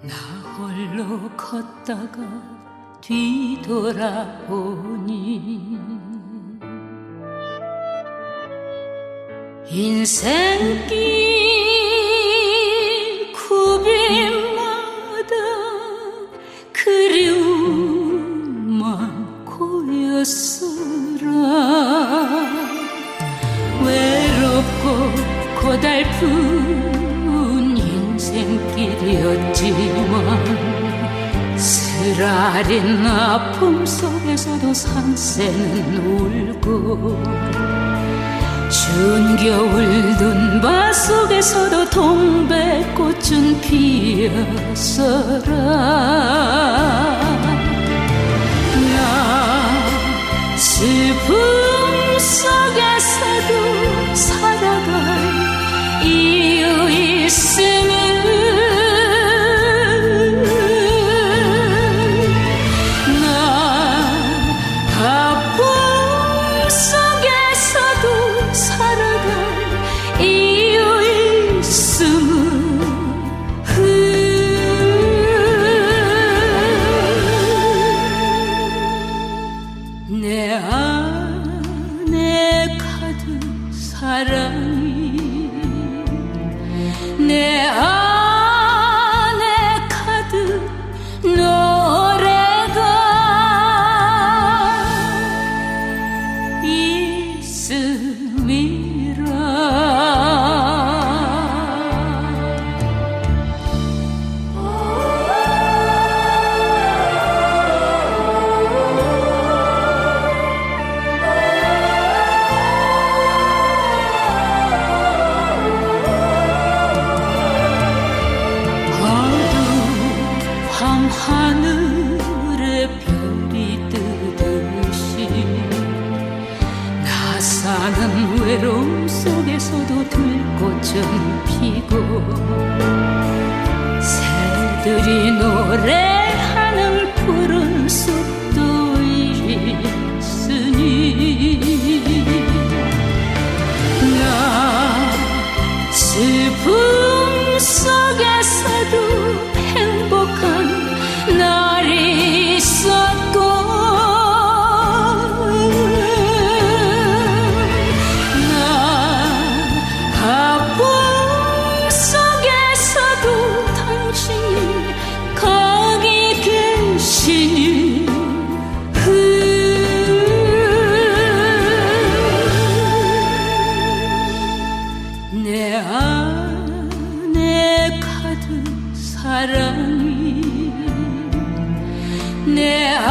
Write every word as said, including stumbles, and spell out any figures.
나 홀로 걷다가 뒤돌아보니 인생길 굽임마다 그리움만 고였으라. 외롭고 고달픈 인생길이었지만 쓰라린 아픔 속에서도 산새는 울고 추운 겨울 눈밭 속에서도 동백꽃은 피었어라. 나 슬픔 속에서도 살아갈 이유 있음을 내 안에 가득 사랑이 내 안에 가득 노래가 있음이라. 하늘에 별이 뜨듯이 나 사는 외로움 속에서도 들꽃은 피고 새들이 노래하는 푸른 숲도 있으니 나 슬픔 속에서도 행복한 날이 있었고 나 아픔 속에서도 당신이 거기 계시니 내 안에 가득 사랑이 내